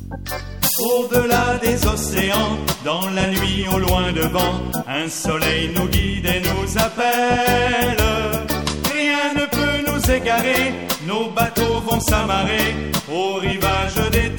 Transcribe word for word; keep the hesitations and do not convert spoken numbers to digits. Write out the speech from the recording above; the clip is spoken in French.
Au-delà des océans, dans la nuit au loin devant, un soleil nous guide et nous appelle. Rien ne peut nous égarer, nos bateaux vont s'amarrer au rivage des